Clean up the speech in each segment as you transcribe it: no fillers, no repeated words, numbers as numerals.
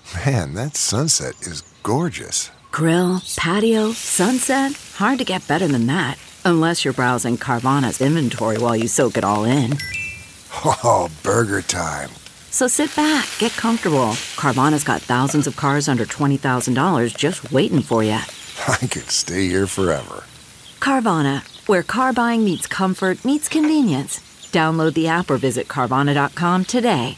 Man, that sunset is gorgeous. Grill, patio, sunset. Hard to get better than that. Unless you're browsing Carvana's inventory while you soak it all in. Oh, burger time. So sit back, get comfortable. Carvana's got thousands of cars under $20,000 just waiting for you. I could stay here forever. Carvana, where car buying meets comfort meets convenience. Download the app or visit Carvana.com today.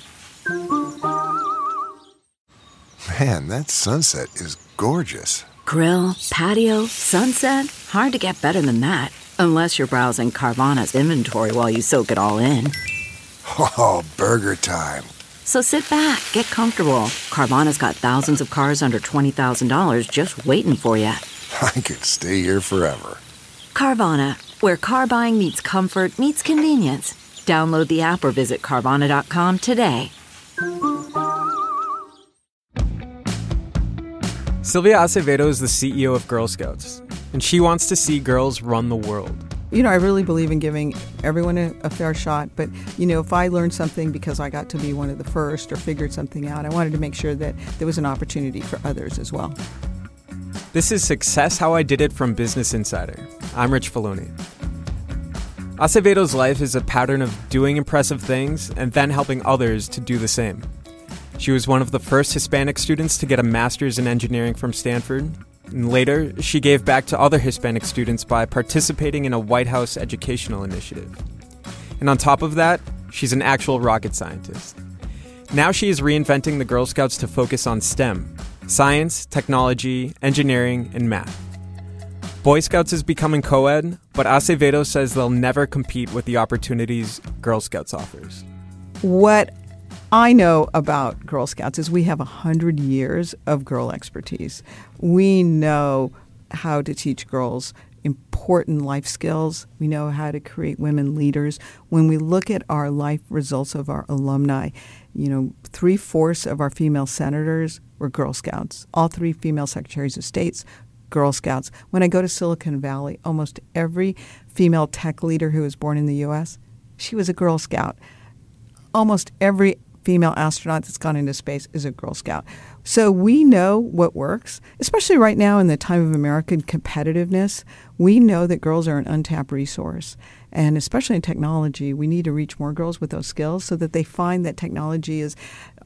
Man, that sunset is gorgeous. Grill, patio, sunset. Hard to get better than that. Unless you're browsing Carvana's inventory while you soak it all in. Oh, burger time. So sit back, get comfortable. Carvana's got thousands of cars under $20,000 just waiting for you. I could stay here forever. Carvana, where car buying meets comfort meets convenience. Download the app or visit Carvana.com today. Sylvia Acevedo is the CEO of Girl Scouts, and she wants to see girls run the world. You know, I really believe in giving everyone a fair shot, but, you know, if I learned something because I got to be one of the first or figured something out, I wanted to make sure that there was an opportunity for others as well. This is Success How I Did It from Business Insider. I'm Rich Filoni. Acevedo's life is a pattern of doing impressive things and then helping others to do the same. She was one of the first Hispanic students to get a master's in engineering from Stanford. And later, she gave back to other Hispanic students by participating in a White House educational initiative. And on top of that, she's an actual rocket scientist. Now she is reinventing the Girl Scouts to focus on STEM: science, technology, engineering, and math. Boy Scouts is becoming co-ed, but Acevedo says they'll never compete with the opportunities Girl Scouts offers. What I know about Girl Scouts is we have 100 years of girl expertise. We know how to teach girls important life skills. We know how to create women leaders. When we look at our life results of our alumni, you know, 3/4 of our female senators were Girl Scouts. All 3 female secretaries of states, Girl Scouts. When I go to Silicon Valley, almost every female tech leader who was born in the U.S., she was a Girl Scout. Almost every female astronaut that's gone into space is a Girl Scout. So we know what works, especially right now in the time of American competitiveness. We know that girls are an untapped resource. And especially in technology, we need to reach more girls with those skills so that they find that technology is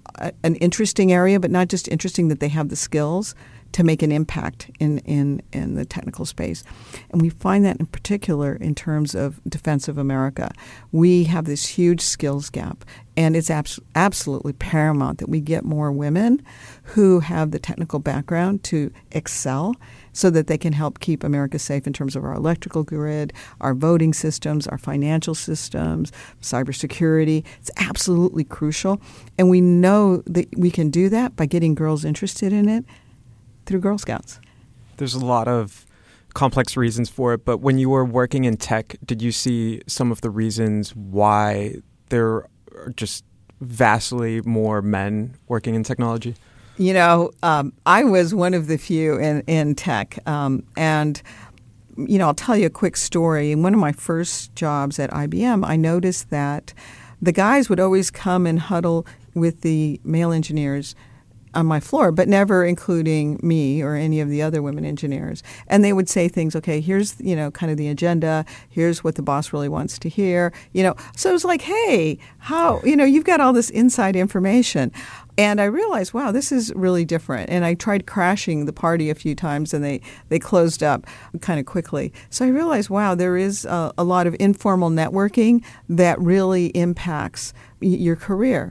an interesting area, but not just interesting, that they have the skills to make an impact in the technical space. And we find that in particular in terms of defense of America. We have this huge skills gap, and it's absolutely paramount that we get more women who have the technical background to excel so that they can help keep America safe in terms of our electrical grid, our voting systems, our financial systems, cybersecurity. It's absolutely crucial. And we know that we can do that by getting girls interested in it through Girl Scouts. There's a lot of complex reasons for it, but when you were working in tech, did you see some of the reasons why there are just vastly more men working in technology? You know, I was one of the few in tech. And, you know, I'll tell you a quick story. In one of my first jobs at IBM, I noticed that the guys would always come and huddle with the male engineers on my floor, but never including me or any of the other women engineers. And they would say things, okay, here's, you know, kind of the agenda. Here's what the boss really wants to hear. You know, so it was like, hey, how, you know, you've got all this inside information. And I realized, wow, this is really different. And I tried crashing the party a few times, and they closed up kind of quickly. So I realized, wow, there is a lot of informal networking that really impacts your career.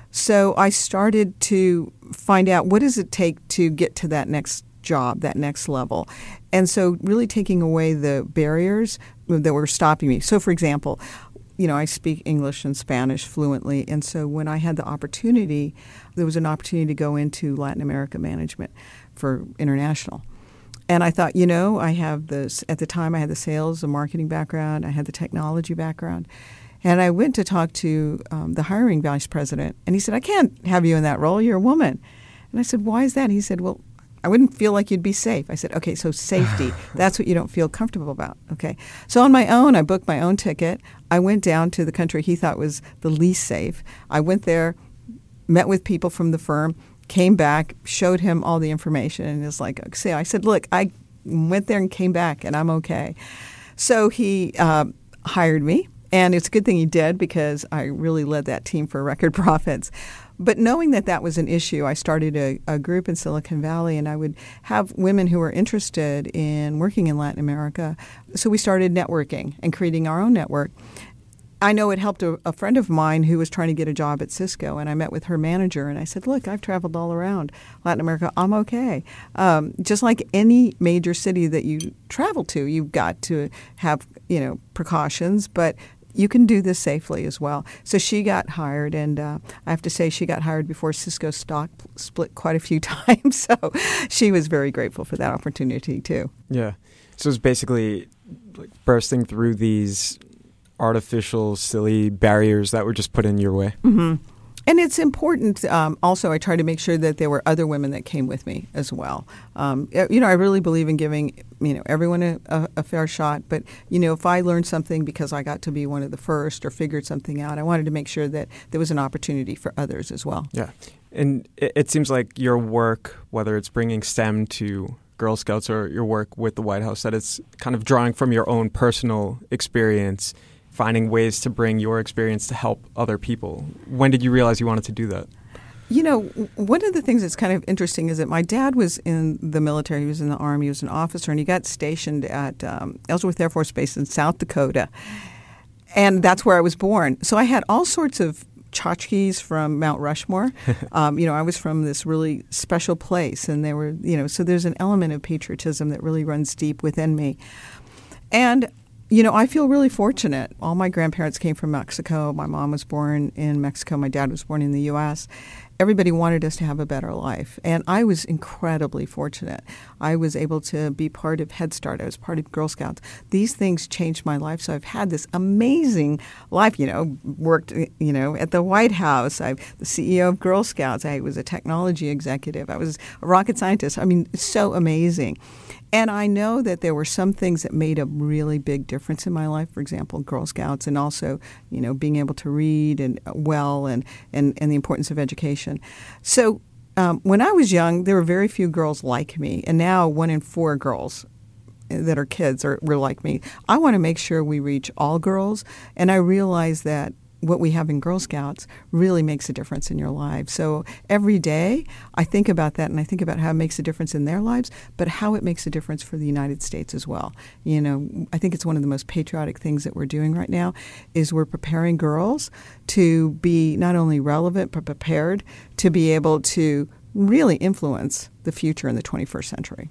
So I started to find out, what does it take to get to that next job, that next level? And so really taking away the barriers that were stopping me. So, for example, you know, I speak English and Spanish fluently. And so when I had the opportunity, there was an opportunity to go into Latin America management for international. And I thought, you know, I have this, at the time I had the sales and marketing background, I had the technology background. And I went to talk to the hiring vice president, and he said, I can't have you in that role. You're a woman. And I said, why is that? He said, well, I wouldn't feel like you'd be safe. I said, okay, so safety, that's what you don't feel comfortable about. Okay. So on my own, I booked my own ticket. I went down to the country he thought was the least safe. I went there, met with people from the firm, came back, showed him all the information, and is like, I said, look, I went there and came back, and I'm okay. So he hired me, and it's a good thing he did because I really led that team for record profits. But knowing that that was an issue, I started a group in Silicon Valley, and I would have women who were interested in working in Latin America. So we started networking and creating our own network. I know it helped a friend of mine who was trying to get a job at Cisco, and I met with her manager, and I said, look, I've traveled all around Latin America. I'm okay. Just like any major city that you travel to, you've got to have, precautions, but you can do this safely as well. So she got hired, and I have to say she got hired before Cisco stock split quite a few times. So she was very grateful for that opportunity, too. Yeah. So it's basically like bursting through these artificial, silly barriers that were just put in your way. Mm-hmm. And it's important. Also, I try to make sure that there were other women that came with me as well. I really believe in giving, everyone a fair shot. But, if I learned something because I got to be one of the first or figured something out, I wanted to make sure that there was an opportunity for others as well. Yeah. And it seems like your work, whether it's bringing STEM to Girl Scouts or your work with the White House, that it's kind of drawing from your own personal experience, finding ways to bring your experience to help other people. When did you realize you wanted to do that? One of the things that's kind of interesting is that my dad was in the military. He was in the Army. He was an officer, and he got stationed at Ellsworth Air Force Base in South Dakota. And that's where I was born. So I had all sorts of tchotchkes from Mount Rushmore. I was from this really special place, and they were, so there's an element of patriotism that really runs deep within me. And I feel really fortunate. All my grandparents came from Mexico. My mom was born in Mexico. My dad was born in the U.S. Everybody wanted us to have a better life. And I was incredibly fortunate. I was able to be part of Head Start. I was part of Girl Scouts. These things changed my life. So I've had this amazing life, worked, at the White House. I'm the CEO of Girl Scouts. I was a technology executive. I was a rocket scientist. I mean, it's so amazing. And I know that there were some things that made a really big difference in my life. For example, Girl Scouts, and also, being able to read and the importance of education. So when I was young, there were very few girls like me, and now 1 in 4 girls that are kids were like me. I want to make sure we reach all girls, and I realize that what we have in Girl Scouts really makes a difference in your lives. So every day I think about that, and I think about how it makes a difference in their lives, but how it makes a difference for the United States as well. I think it's one of the most patriotic things that we're doing right now is we're preparing girls to be not only relevant but prepared to be able to really influence the future in the 21st century.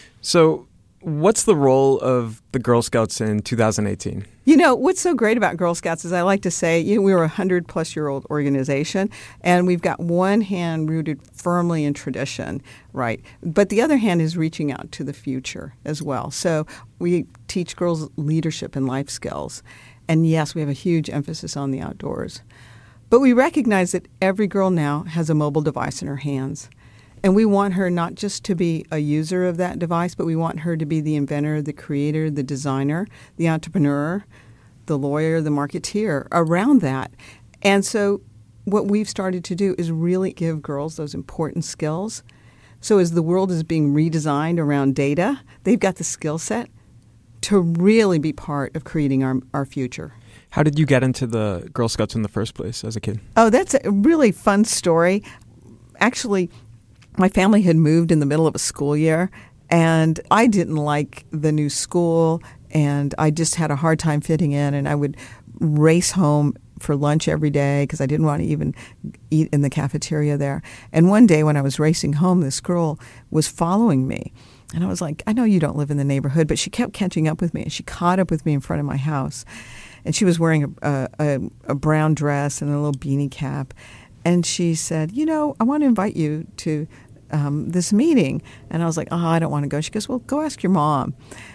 So what's the role of the Girl Scouts in 2018? What's so great about Girl Scouts is I like to say, we're a 100-plus-year-old organization, and we've got one hand rooted firmly in tradition, right? But the other hand is reaching out to the future as well. So we teach girls leadership and life skills. And yes, we have a huge emphasis on the outdoors. But we recognize that every girl now has a mobile device in her hands. And we want her not just to be a user of that device, but we want her to be the inventor, the creator, the designer, the entrepreneur, the lawyer, the marketeer around that. And so what we've started to do is really give girls those important skills. So as the world is being redesigned around data, they've got the skill set to really be part of creating our future. How did you get into the Girl Scouts in the first place as a kid? Oh, that's a really fun story. Actually, my family had moved in the middle of a school year, and I didn't like the new school, and I just had a hard time fitting in, and I would race home for lunch every day because I didn't want to even eat in the cafeteria there. And one day when I was racing home, this girl was following me, and I was like, I know you don't live in the neighborhood, but she kept catching up with me, and she caught up with me in front of my house. And she was wearing a brown dress and a little beanie cap. And she said, I want to invite you to this meeting. And I was like, I don't want to go. She goes, well, go ask your mom.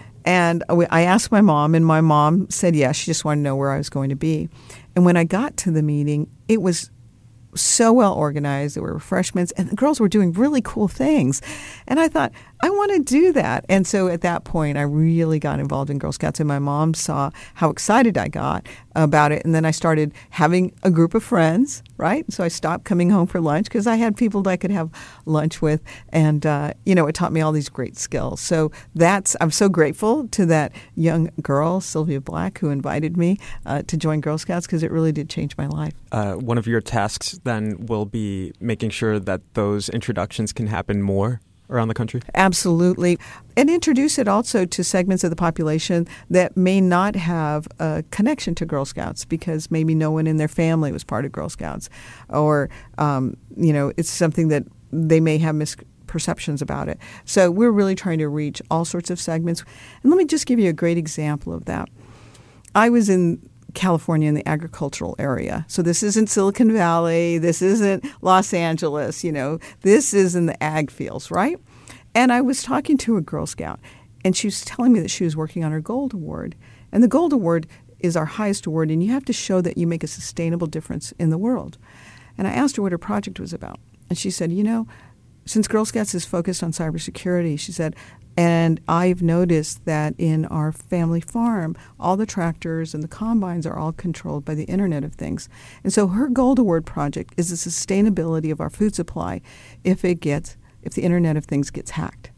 And I asked my mom, and my mom said yes. She just wanted to know where I was going to be. And when I got to the meeting, it was so well organized. There were refreshments, and the girls were doing really cool things. And I thought, I want to do that. And so at that point, I really got involved in Girl Scouts, and my mom saw how excited I got about it. And then I started having a group of friends, right? So I stopped coming home for lunch because I had people that I could have lunch with. And, it taught me all these great skills. So I'm so grateful to that young girl, Sylvia Black, who invited me to join Girl Scouts because it really did change my life. One of your tasks then will be making sure that those introductions can happen more around the country? Absolutely. And introduce it also to segments of the population that may not have a connection to Girl Scouts because maybe no one in their family was part of Girl Scouts. Or, it's something that they may have misperceptions about it. So we're really trying to reach all sorts of segments. And let me just give you a great example of that. I was in California in the agricultural area. So this isn't Silicon Valley. This isn't Los Angeles. This is in the ag fields, right? And I was talking to a Girl Scout, and she was telling me that she was working on her Gold Award. And the Gold Award is our highest award, and you have to show that you make a sustainable difference in the world. And I asked her what her project was about. And she said, since Girl Scouts is focused on cybersecurity, she said, and I've noticed that in our family farm, all the tractors and the combines are all controlled by the Internet of Things. And so her Gold Award project is the sustainability of our food supply if the Internet of Things gets hacked.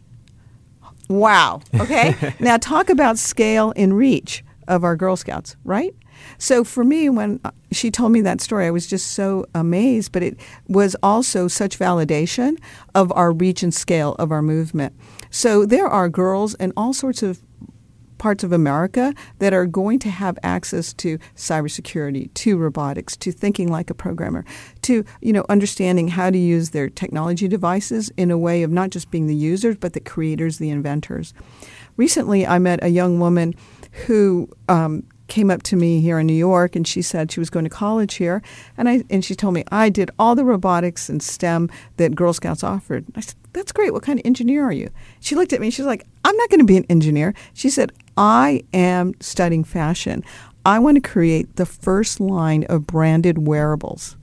Wow. Okay. Now talk about scale and reach of our Girl Scouts, right? So for me, when she told me that story, I was just so amazed, but it was also such validation of our reach and scale of our movement. So there are girls in all sorts of parts of America that are going to have access to cybersecurity, to robotics, to thinking like a programmer, to understanding how to use their technology devices in a way of not just being the users, but the creators, the inventors. Recently, I met a young woman who came up to me here in New York, and she said she was going to college here, and she told me, I did all the robotics and STEM that Girl Scouts offered. I said, that's great. What kind of engineer are you? She looked at me, she's like, I'm not going to be an engineer. She said, I am studying fashion. I want to create the first line of branded wearables.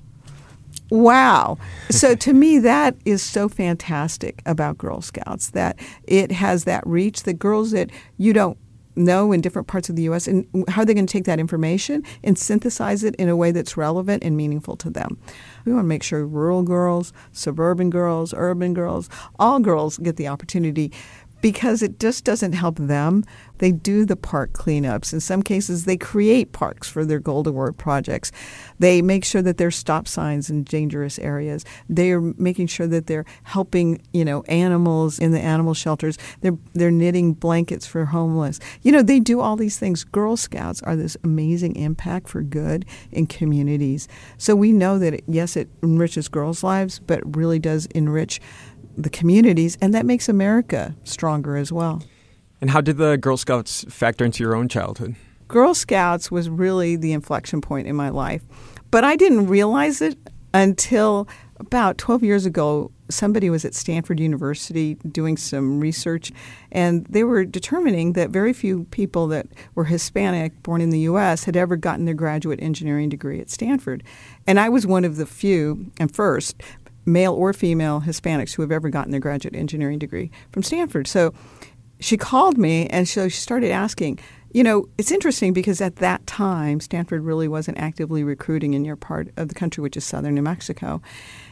Wow. So to me, that is so fantastic about Girl Scouts, that it has that reach, that girls that you don't know in different parts of the U.S., and how are they going to take that information and synthesize it in a way that's relevant and meaningful to them. We want to make sure rural girls, suburban girls, urban girls, all girls get the opportunity, because it just doesn't help them. They do the park cleanups. In some cases, they create parks for their Gold Award projects. They make sure that there's stop signs in dangerous areas. They are making sure that they're helping, animals in the animal shelters. They're knitting blankets for homeless. They do all these things. Girl Scouts are this amazing impact for good in communities. So we know that, yes, it enriches girls' lives, but it really does enrich the communities, and that makes America stronger as well. And how did the Girl Scouts factor into your own childhood? Girl Scouts was really the inflection point in my life, but I didn't realize it until about 12 years ago. Somebody was at Stanford University doing some research, and they were determining that very few people that were Hispanic, born in the U.S., had ever gotten their graduate engineering degree at Stanford. And I was one of the few, and first, male or female Hispanics who have ever gotten their graduate engineering degree from Stanford. So she called me, and so she started asking, it's interesting because at that time, Stanford really wasn't actively recruiting in your part of the country, which is southern New Mexico.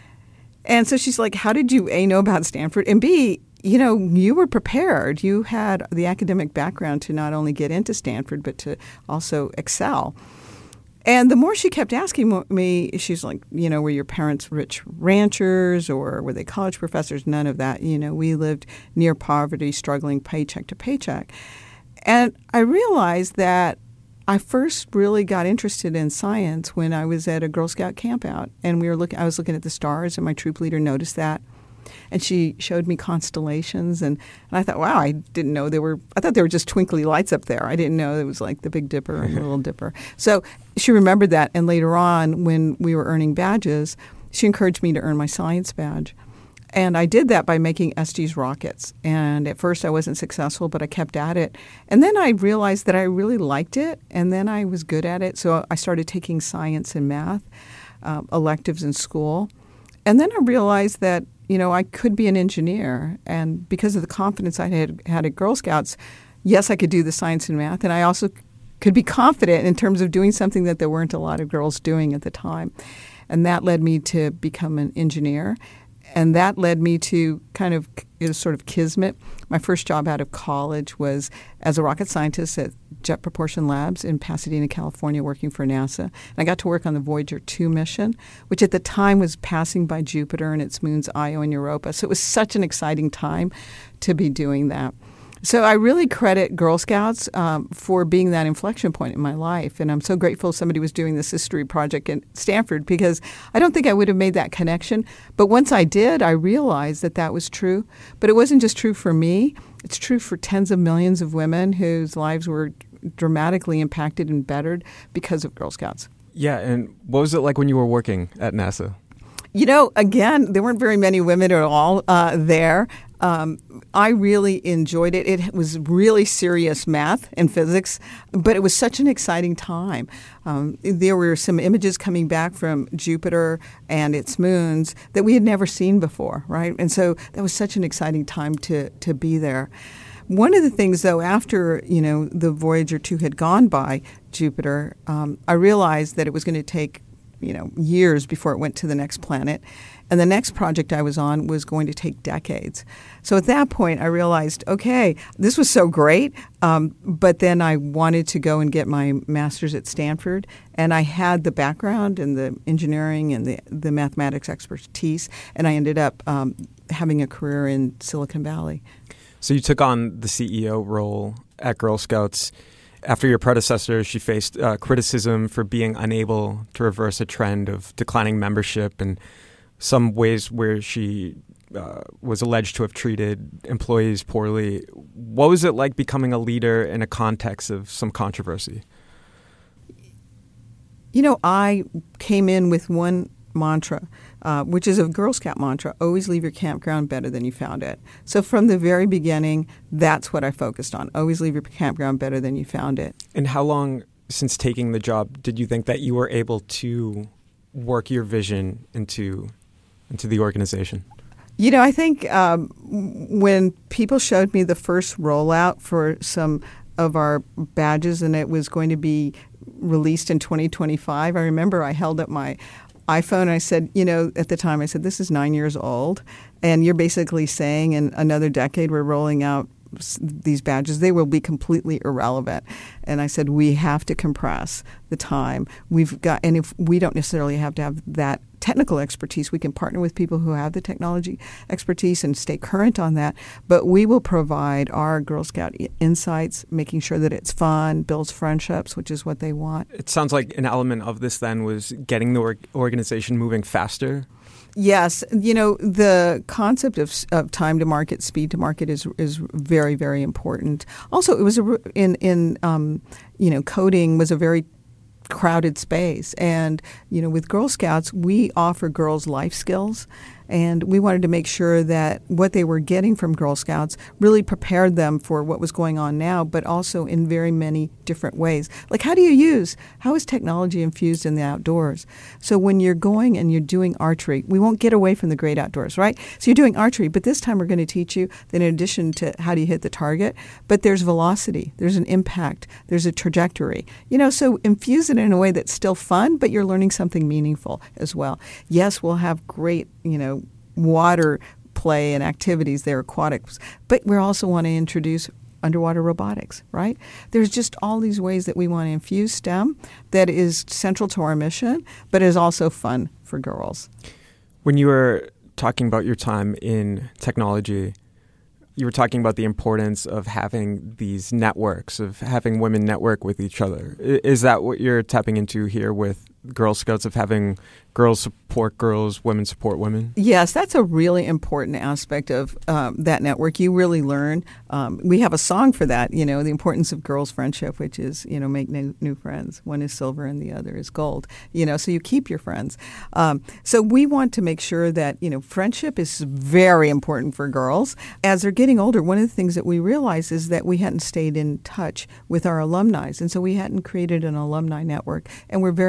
And so she's like, how did you, A, know about Stanford, and B, you were prepared. You had the academic background to not only get into Stanford, but to also excel. And the more she kept asking me, she's like, were your parents rich ranchers or were they college professors? None of that. We lived near poverty, struggling paycheck to paycheck. And I realized that I first really got interested in science when I was at a Girl Scout campout. And I was looking at the stars, and my troop leader noticed that. And she showed me constellations, and I thought, wow, I didn't know I thought they were just twinkly lights up there. I didn't know it was like the Big Dipper and the Little Dipper. So she remembered that, and later on, when we were earning badges, she encouraged me to earn my science badge. And I did that by making Estes rockets. And at first I wasn't successful, but I kept at it. And then I realized that I really liked it, and then I was good at it. So I started taking science and math electives in school. And then I realized that I could be an engineer. And because of the confidence I had at Girl Scouts, yes, I could do the science and math, and I also could be confident in terms of doing something that there weren't a lot of girls doing at the time. And that led me to become an engineer. And that led me to kind of sort of kismet. My first job out of college was as a rocket scientist at Jet Propulsion Labs in Pasadena, California, working for NASA. And I got to work on the Voyager 2 mission, which at the time was passing by Jupiter and its moons Io and Europa. So it was such an exciting time to be doing that. So I really credit Girl Scouts for being that inflection point in my life. And I'm so grateful somebody was doing this history project at Stanford, because I don't think I would have made that connection. But once I did, I realized that that was true. But it wasn't just true for me. It's true for tens of millions of women whose lives were dramatically impacted and bettered because of Girl Scouts. Yeah, and what was it like when you were working at NASA? Again, there weren't very many women at all there. I really enjoyed it. It was really serious math and physics, but it was such an exciting time. There were some images coming back from Jupiter and its moons that we had never seen before, right? And so that was such an exciting time to be there. One of the things, though, after the Voyager 2 had gone by Jupiter, I realized that it was going to take years before it went to the next planet. And the next project I was on was going to take decades. So at that point, I realized, okay, this was so great, but then I wanted to go and get my master's at Stanford. And I had the background and the engineering and the mathematics expertise, and I ended up having a career in Silicon Valley. So you took on the CEO role at Girl Scouts. After your predecessor, she faced criticism for being unable to reverse a trend of declining membership and some ways where she was alleged to have treated employees poorly. What was it like becoming a leader in a context of some controversy? I came in with one mantra, which is a Girl Scout mantra: always leave your campground better than you found it. So from the very beginning, that's what I focused on: always leave your campground better than you found it. And how long since taking the job did you think that you were able to work your vision into the organization? I think when people showed me the first rollout for some of our badges and it was going to be released in 2025, I remember I held up my iPhone and I said, at the time I said, this is 9 years old, and you're basically saying in another decade we're rolling out these badges, they will be completely irrelevant. And I said, we have to compress the time we've got. And if we don't necessarily have to have that technical expertise, we can partner with people who have the technology expertise and stay current on that. But we will provide our Girl Scout insights, making sure that it's fun, builds friendships, which is what they want. It sounds like an element of this then was getting the organization moving faster. Yes, the concept of time to market, speed to market is very, very important. Also, it was coding was a very crowded space, and with Girl Scouts we offer girls life skills, and we wanted to make sure that what they were getting from Girl Scouts really prepared them for what was going on now, but also in very many different ways. Like, how is technology infused in the outdoors? So when you're going and you're doing archery, we won't get away from the great outdoors, right? So you're doing archery, but this time we're going to teach you that in addition to how do you hit the target, but there's velocity, there's an impact, there's a trajectory. So infuse it in a way that's still fun, but you're learning something meaningful as well. Yes, we'll have great, water play and activities there, aquatics, but we also want to introduce underwater robotics, right? There's just all these ways that we want to infuse STEM that is central to our mission, but is also fun for girls. When you were talking about your time in technology, you were talking about the importance of having these networks, of having women network with each other. Is that what you're tapping into here with Girl Scouts, of having girls support girls, women support women? Yes, that's a really important aspect of that network. You really learn. We have a song for that, the importance of girls' friendship, which is, make new friends. One is silver and the other is gold, so you keep your friends. So we want to make sure that, friendship is very important for girls. As they're getting older, one of the things that we realized is that we hadn't stayed in touch with our alumni. And so we hadn't created an alumni network. And we're very much focused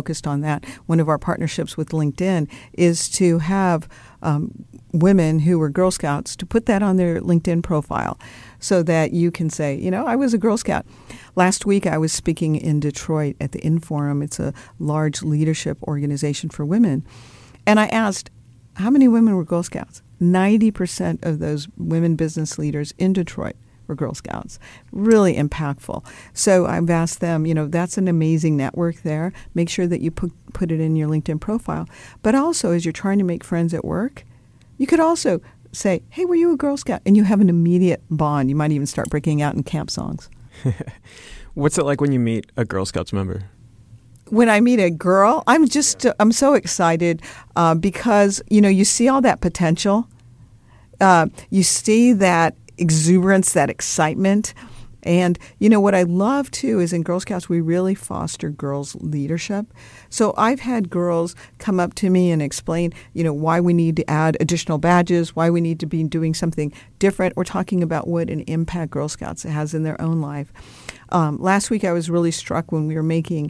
focused on that. One of our partnerships with LinkedIn is to have women who were Girl Scouts to put that on their LinkedIn profile so that you can say, you know, I was a Girl Scout. Last week I was speaking in Detroit at the Inforum. It's a large leadership organization for women. And I asked, how many women were Girl Scouts? 90% of those women business leaders in Detroit were Girl Scouts. Really impactful. So I've asked them, you know, that's an amazing network there. Make sure that you put it in your LinkedIn profile. But also, as you're trying to make friends at work, you could also say, hey, were you a Girl Scout? And you have an immediate bond. You might even start breaking out in camp songs. What's it like when you meet a Girl Scouts member? When I meet a girl, I'm so excited because, you know, you see all that potential. You see that exuberance, that excitement. And, you know, what I love, too, is in Girl Scouts, we really foster girls' leadership. So I've had girls come up to me and explain, you know, why we need to add additional badges, why we need to be doing something different, or talking about what an impact Girl Scouts has in their own life. Last week, I was really struck when we were making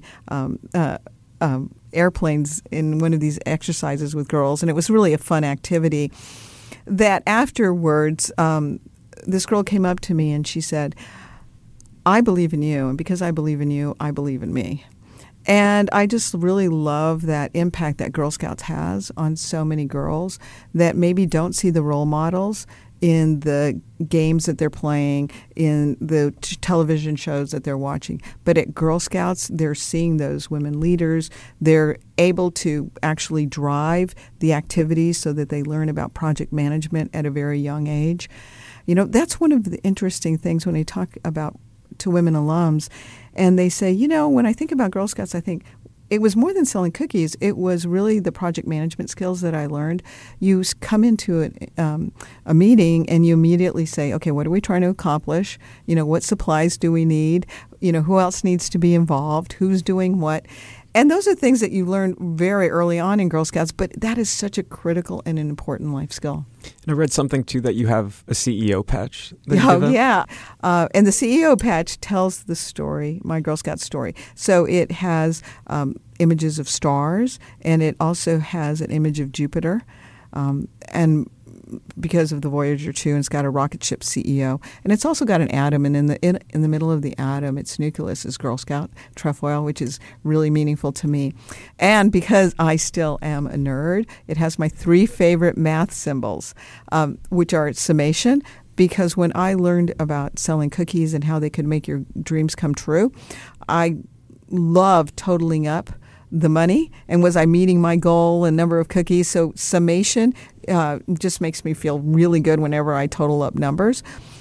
airplanes in one of these exercises with girls, and it was really a fun activity, that afterwards, this girl came up to me and she said, I believe in you, and because I believe in you, I believe in me. And I just really love that impact that Girl Scouts has on so many girls that maybe don't see the role models in the games that they're playing, in the television shows that they're watching. But at Girl Scouts, they're seeing those women leaders. They're able to actually drive the activities so that they learn about project management at a very young age. You know, that's one of the interesting things when I talk about to women alums, and they say, you know, when I think about Girl Scouts, I think it was more than selling cookies. It was really the project management skills that I learned. You come into a meeting and you immediately say, okay, what are we trying to accomplish? You know, what supplies do we need? You know, who else needs to be involved? Who's doing what? And those are things that you learn very early on in Girl Scouts, but that is such a critical and an important life skill. And I read something, too, that you have a CEO patch. Yeah. And the CEO patch tells the story, my Girl Scout story. So it has images of stars, and it also has an image of Jupiter. And because of the Voyager 2, and it's got a rocket ship CEO. And it's also got an atom, and in the middle of the atom, its nucleus is Girl Scout trefoil, which is really meaningful to me. And because I still am a nerd, it has my 3 favorite math symbols, which are summation, because when I learned about selling cookies and how they could make your dreams come true, I love totaling up the money, and was I meeting my goal and number of cookies? So summation just makes me feel really good whenever I total up numbers.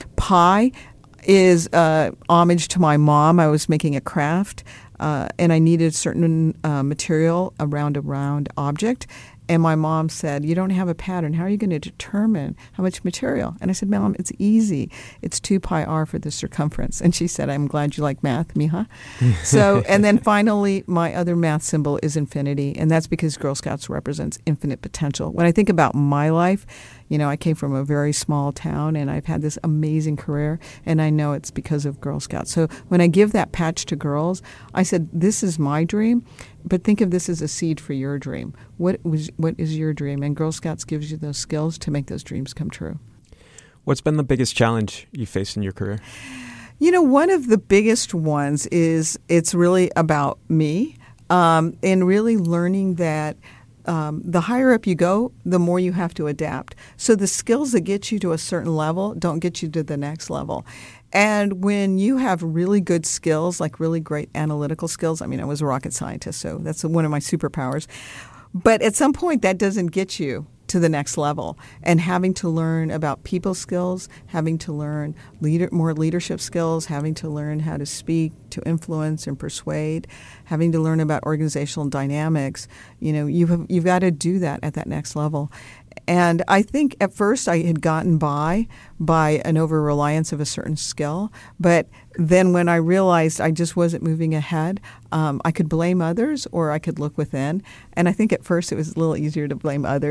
Pi is homage to my mom. I was making a craft, and I needed certain material around a round object. And my mom said, you don't have a pattern. How are you going to determine how much material? And I said, Mom, it's easy. It's 2 pi r for the circumference. And she said, I'm glad you like math, mija. So, and then finally, my other math symbol is infinity. And that's because Girl Scouts represents infinite potential. When I think about my life, you know, I came from a very small town, and I've had this amazing career, and I know it's because of Girl Scouts. So when I give that patch to girls, I said, this is my dream, but think of this as a seed for your dream. What is your dream? And Girl Scouts gives you those skills to make those dreams come true. What's been the biggest challenge you faced in your career? You know, one of the biggest ones is it's really about me, and really learning that the higher up you go, the more you have to adapt. So the skills that get you to a certain level don't get you to the next level. And when you have really good skills, like really great analytical skills, I mean, I was a rocket scientist, so that's one of my superpowers. But at some point, that doesn't get you to the next level. And having to learn about people skills, having to learn more leadership skills, having to learn how to speak, to influence and persuade, having to learn about organizational dynamics, you know, you've got to do that at that next level. And I think at first I had gotten by an over-reliance of a certain skill. But then when I realized I just wasn't moving ahead, I could blame others or I could look within. And I think at first it was a little easier to blame others.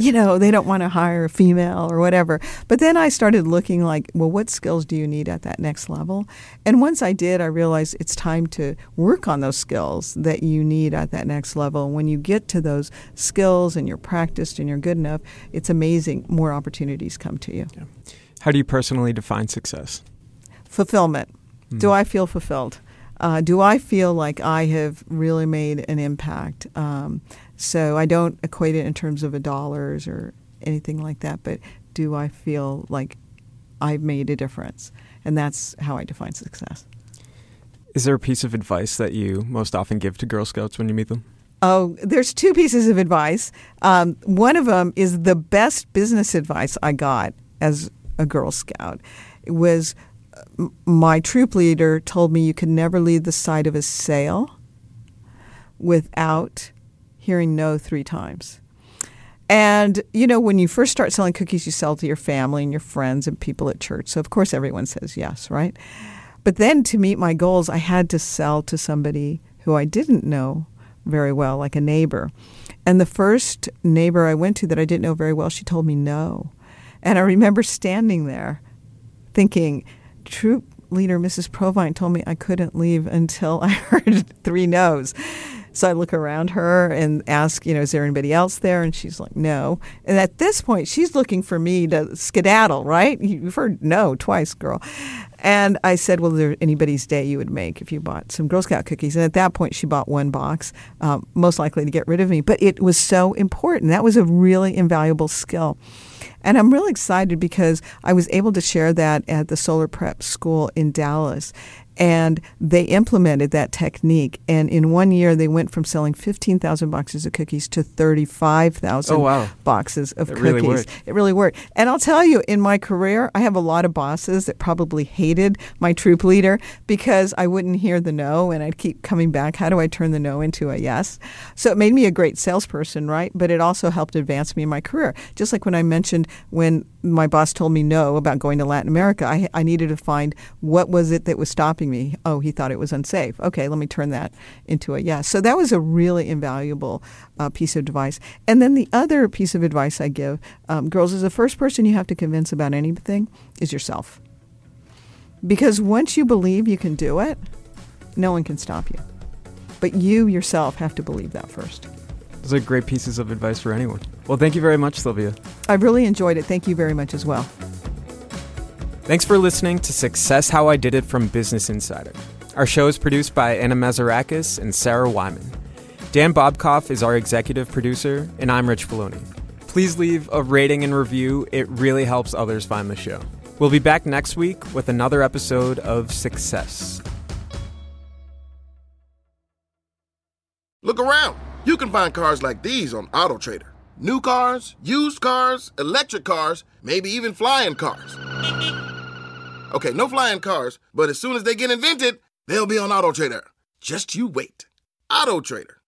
they don't want to hire a female or whatever. But then I started looking like, well, what skills do you need at that next level? And once I did, I realized it's time to work on those skills that you need at that next level. And when you get to those skills and you're practiced and you're good enough, it's amazing. More opportunities come to you. Yeah. How do you personally define success? Fulfillment. Do I feel fulfilled? Do I feel like I have really made an impact? So I don't equate it in terms of dollars or anything like that, but do I feel like I've made a difference? And that's how I define success. Is there a piece of advice that you most often give to Girl Scouts when you meet them? Oh, there's two pieces of advice. One of them is the best business advice I got as a Girl Scout. It was my troop leader told me you could never leave the side of a sale without hearing no 3 times. And, when you first start selling cookies, you sell to your family and your friends and people at church. So, of course, everyone says yes, right? But then to meet my goals, I had to sell to somebody who I didn't know very well, like a neighbor. And the first neighbor I went to that I didn't know very well, she told me no. And I remember standing there thinking, troop leader Mrs. Provine told me I couldn't leave until I heard 3 no's. So I look around her and ask, is there anybody else there? And she's like, no. And at this point, she's looking for me to skedaddle, right? You've heard no twice, girl. And I said, well, is there anybody's day you would make if you bought some Girl Scout cookies? And at that point, she bought 1 box, most likely to get rid of me. But it was so important. That was a really invaluable skill. And I'm really excited because I was able to share that at the Solar Prep School in Dallas. And they implemented that technique. And in 1 year, they went from selling 15,000 boxes of cookies to 35,000 boxes of cookies. Really worked. It really worked. And I'll tell you, in my career, I have a lot of bosses that probably hated my troop leader because I wouldn't hear the no, and I'd keep coming back. How do I turn the no into a yes? So it made me a great salesperson, right? But it also helped advance me in my career. Just like when I mentioned when my boss told me no about going to Latin America, I needed to find what was it that was stopping me. Oh, he thought it was unsafe. Okay, let me turn that into a yes. So that was a really invaluable piece of advice. And then the other piece of advice I give girls is the first person you have to convince about anything is yourself. Because once you believe you can do it, no one can stop you. But you yourself have to believe that first. Those are great pieces of advice for anyone. Well, thank you very much, Sylvia. I really enjoyed it. Thank you very much as well. Thanks for listening to Success How I Did It from Business Insider. Our show is produced by Anna Mazarakis and Sarah Wyman. Dan Bobkoff is our executive producer, and I'm Rich Filoni. Please leave a rating and review. It really helps others find the show. We'll be back next week with another episode of Success. Look around. You can find cars like these on AutoTrader. New cars, used cars, electric cars, maybe even flying cars. Okay, no flying cars, but as soon as they get invented, they'll be on AutoTrader. Just you wait. AutoTrader.